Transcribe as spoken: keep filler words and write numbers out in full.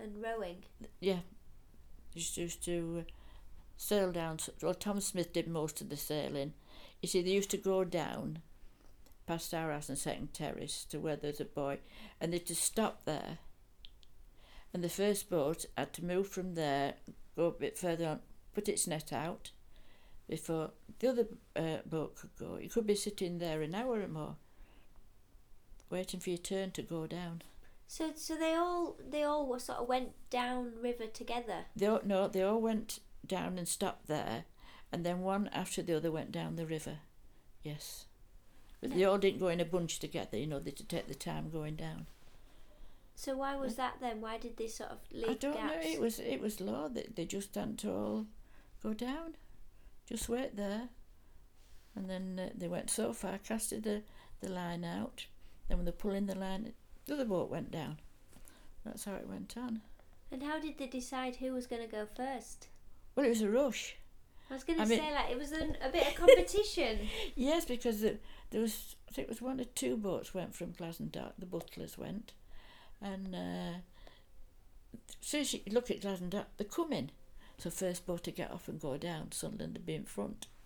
and rowing. Yeah, used to, used to uh, sail down. Well, Tom Smith did most of the sailing. You see, they used to go down past our house and Second Terrace to where there's a buoy, and they'd just stop there. And the first boat had to move from there, go a bit further on, put its net out before the other uh, boat could go. You could be sitting there an hour or more, waiting for your turn to go down. So, so they all they all sort of went down river together. They all, no, they all went down and stopped there, and then one after the other went down the river. Yes, but they all didn't go in a bunch together. You know, they to take the time going down. So why was that then? Why did they sort of leave I don't gaps? know. It was it was law that they just hadn't to all go down. Just wait there, and then uh, they went so far, casted the, the line out. Then when they're pulling the line, the other boat went down. That's how it went on. And how did they decide who was going to go first? Well, it was a rush. I was going to I say, mean- like, it was an, a bit of competition. Yes, because the, there was, I think it was one or two boats went from Glasndock, the Butlers went, and uh, as soon as you look at Glasndock, they're coming. So first boat to get off and go down, Sunderland would be in front.